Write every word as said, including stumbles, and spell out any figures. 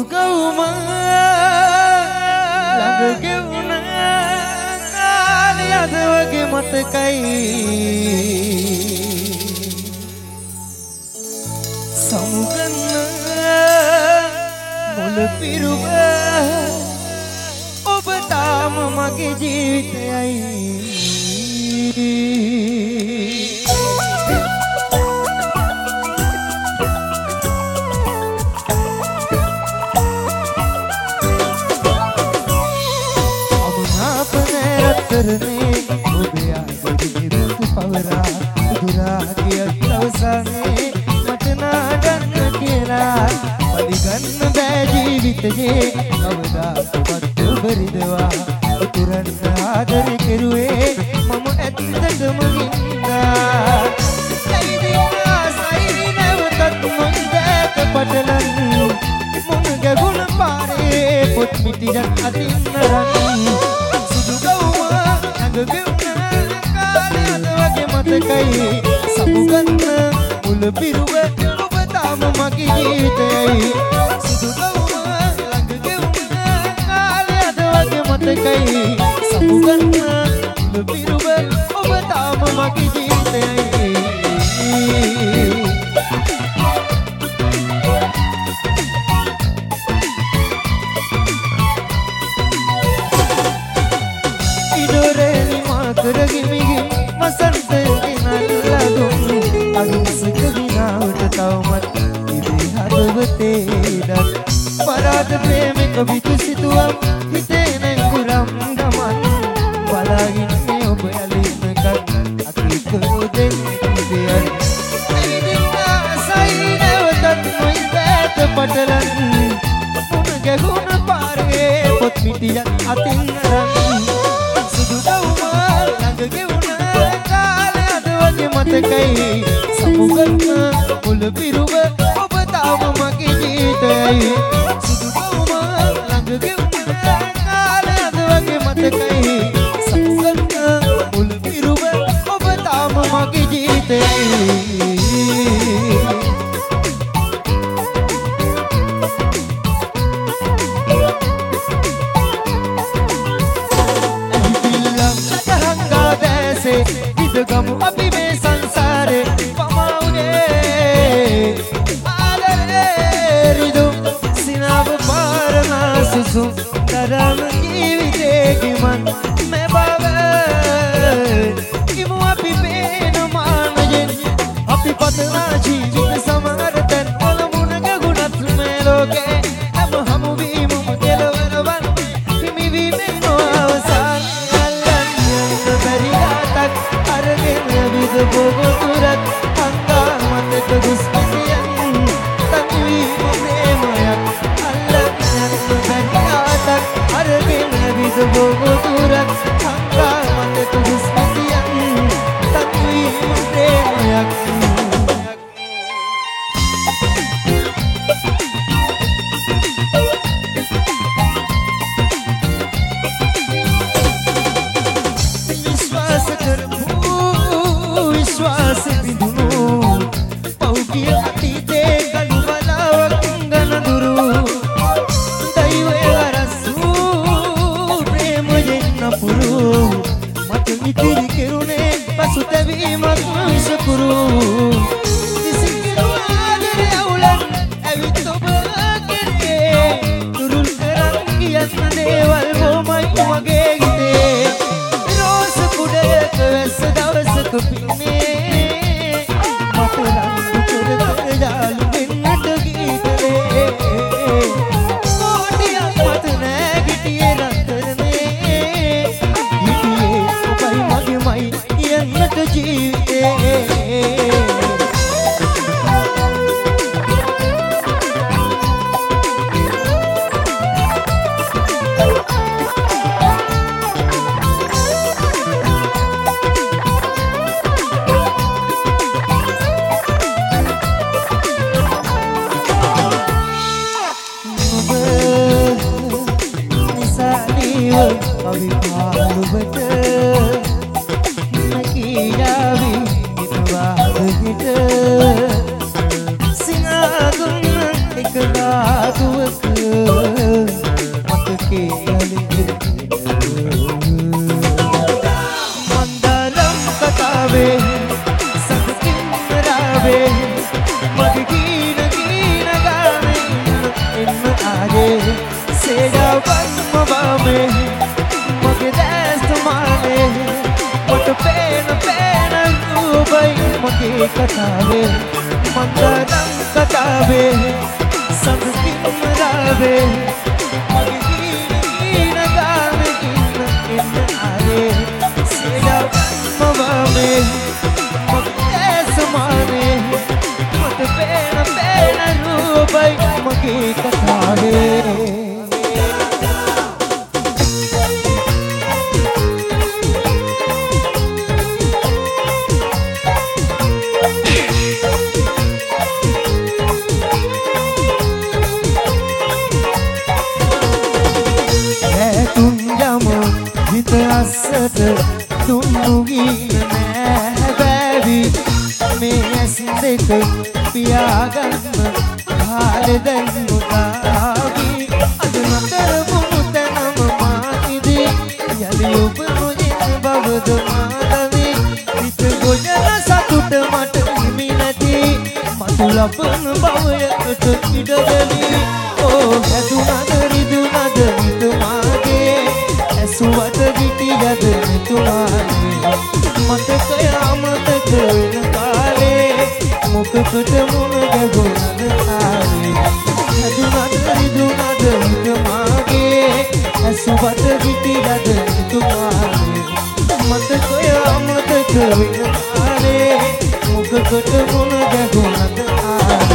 ගවුම ළඟ ගෙවුණ කාලේ අද වගේ මතකයි සමුගන්න මුල පිරුව ඔබ තාම මගේ ජීවිතයයි කරනේ ඔබේ ආදරේ රුතු පවරා දුරා ගියත් අවසානේ මට නාඩන්න කියලා පරිගන්න බෑ ජීවිතේ කවදාකවත් ඔබ රිදවා උතුරන්න ආදරේ කෙරුවේ මම ඇත්තටම නින්දා සයිදිනා සයිදි නැවතත් මොන් දැක පටලන් මොන ගැගුණ පාරේ පොත් පිටියක් අතින් රන් කාලේ අද වගේ මතකයි සමුගන්න මුල පිරුව ඔබ තාම මගේ ජීවිතයයි සුදු ගවුම ළඟ ගෙවුණ කාලේ අද වගේ මතකයි සමුගන්න මුල පිරුව ඔබ තාම මගේ ජීවිතයයි කරගිමිගි මසන්තේ නල්ලගොන් අහිංසක විනාවට තවමත් ඉදේ හදවතේ දත් පරාද ප්‍රේමික විතු සිතුවම් හිතේ නැංගුරම් ගමන් බලාගින්නේ ඔබ යලින්නකත් අතිකෝ දෙන්නේ දෙයන් ඇවිදින්න සයි නැවතත් නොයි බෑත පටලන් මුණ ගැහුණ පාරේ පොත් පිටියක් අතින් රන් සුදු ගවුම ගෙවුණ කාලේ අද වගේ මතකයි සමුගන්න මුල පිරුව ඔබ තාම මගේ ජීවිතයයි සුදු ගවුම ළඟ ගෙවුණ කාලේ අද වගේ මතකයි සමුගන්න මුල පිරුව ඔබ තාම මගේ ජීවිතයයි ගමු අපි මේ සංසාරේ පමවුනේ ආදරේ රිදු සිනව පාරනා සුසු තරම ජීවිතේ ගිමන් මේ බව කිමු අපි පේන මානයෙන් අපි පතනා ජීවිත සමහර තැන් වල මුණ ගැහුණත් මේ ලෝකේ හැම හමු වීමම කෙලවර වන්නේ හිමි වීමෙන් නොඅවසන් අල්ලන්න බැරි තාක් බොගො තුරත් අංගාමතක දුස්පතියන් තනිවීම ප්‍රේමයක් අල්ලන්නත් බැරියාතක් අරගෙන විද බොගො තුරත් අංගාමතක දුස්පතියන් තනිවීම ප්‍රේමයක් විශ්වාස කරමු විශ්වාස බිඳුණු පෞකිය අතීතේ කළු බලාවක් ගනදුරු දෛවය වරසු ප්‍රේමයෙන් නපුරු මට ඉතිරි කෙරුණේ පසුතැවීමක් විසකුරු කිසිකිරු ආදරේ අවුලන් ඇවිත් ඔබ කෙරේ තුරුල් කරන් කියන්න දේවල් මොමයි මගේ හිතේ රෝස කුඩයක වැස්ස දවසක පින්නේ මගේ කතාවේ මන්දනම් කතාවේ සඳකින් මරාවේ මගේ දීන ගානකින් එන්න ආවේ සියලමවාමේ මගේ සමානේ මට පේන පේන රූපයි මගේ කතාවේ අස්සට දුන්නුගීන නෑ බැවි මේ ඇස් දෙක පියාගන්න කාලෙ දැන් මුදාවි අද නතර වුණු තැනම මාතිදී යලි ඔබ නොයෙන බවද මාදවි හිත ගොඩන සතුට මට හිමි නැති මතු ලබන බවයකට ඉඩදෙවි ඕ හැදුනද රිදුනද හිතුමාගේ ඇසුවට ගිටියද මෙතුමාගේ මතකය අමතක වෙන කාලේ මොකකට මුණ ගැහුණද ආවේ හැදුනද රිදුනද හිතුමාගේ ඇසුවට ගිටියද මෙතුමාගේ මතකය අමතක වෙන කාලේ මොකකට මුණ ගැහුණද ආවේ